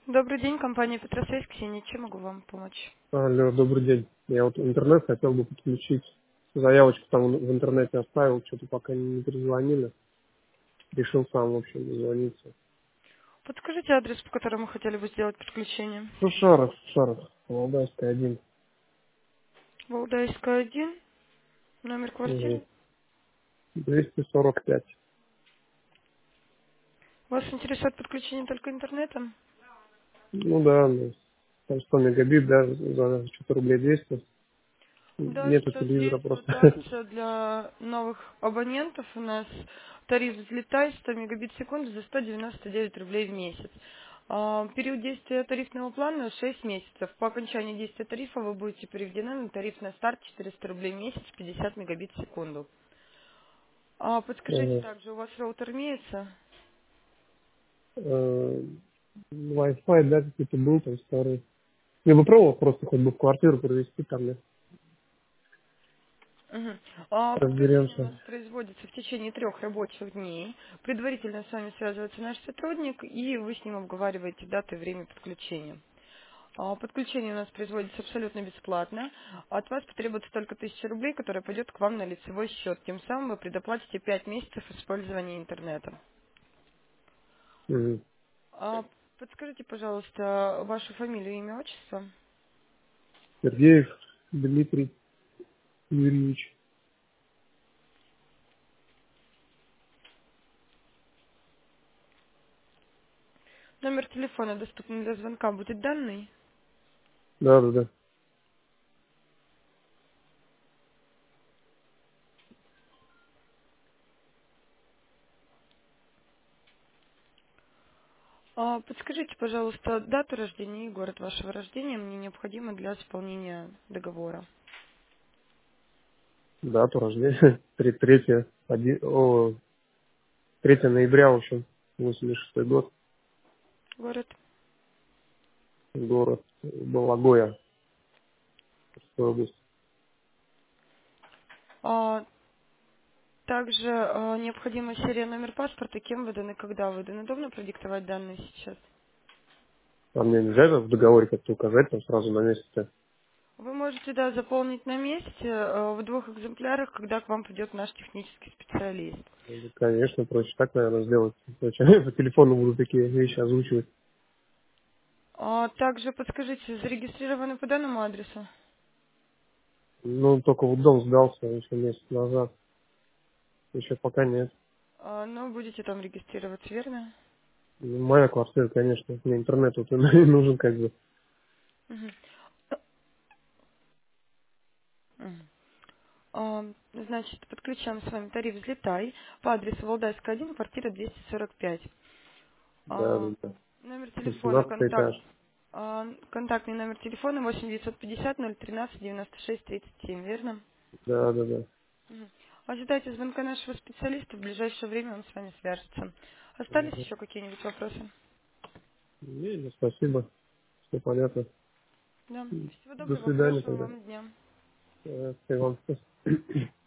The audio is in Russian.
Добрый день, компания Петросвязь, Ксения. Чем могу вам помочь? Алло, добрый день. Я вот интернет хотел бы подключить. Заявочку там в интернете оставил, что-то пока не перезвонили. Решил сам, в общем, дозвониться. Подскажите адрес, по которому хотели бы сделать подключение. Ну, Шаров, Валдайская, 1. Валдайская, 1, номер квартиры. Угу. 245. Вас интересует подключение только интернетом? Ну да, ну, там 100 мегабит, да, за что-то рублей 200. Да, Нету сейчас телевизора действует просто. акция для новых абонентов. У нас тариф «Взлетай» 100 мегабит в секунду за 199 рублей в месяц. Период действия тарифного плана 6 месяцев. По окончании действия тарифа вы будете переведены на тариф на старт 400 рублей в месяц, 50 мегабит в секунду. Подскажите Ага. также, у вас роутер имеется? Wi-Fi, да, какой-то был там старый. Я бы пробовал просто хоть бы в квартиру провести там, да. Мгм. Подключение у нас Разберемся. производится в течение 3 рабочих дней. Предварительно с вами связывается наш сотрудник, и вы с ним обговариваете даты и время подключения. Подключение у нас производится абсолютно бесплатно. От вас потребуется только 1000 рублей, которая пойдет к вам на лицевой счет. Тем самым вы предоплатите 5 месяцев использования интернета. Мгм. А Подскажите, пожалуйста, вашу фамилию, имя, отчество? Сергеев Дмитрий Юрьевич. Номер телефона, доступный для звонка, будет данный? Да, да, да. Подскажите, пожалуйста, дату рождения и город вашего рождения мне необходимо для исполнения договора. Дату рождения. 3 ноября, в общем, 86 год. Город. Город Балагоя, Тверская область. А, Также необходима серия номер паспорта, кем выдан и когда выдан. Удобно продиктовать данные сейчас? А мне нельзя это в договоре как-то указать, там сразу на месте? Вы можете, да, заполнить на месте в 2 экземплярах, когда к вам придет наш технический специалист. Ну, конечно, проще так, наверное, сделать. Иначе по телефону буду такие вещи озвучивать. Также подскажите, зарегистрированы по данному адресу? Ну, только вот дом сдался еще месяц назад. Еще пока нет. Ну, будете там регистрироваться, верно? Ну, моя квартира, конечно. Мне интернет вот нужен как бы. Мгм. Мгм. Значит, подключаем с вами тариф «Взлетай» по адресу Валдайская, 1, квартира 245. Да, да, А, да. Номер телефона, 18 этаж. контактный номер телефона 8 950 013 96 37, верно? Да, да, да. Мгм. Ожидайте звонка нашего специалиста, в ближайшее время он с вами свяжется. Остались Ага. еще какие-нибудь вопросы? Не, спасибо. Все понятно. Да. Всего До доброго, свидания хорошего тогда. вам дня. Всего вам.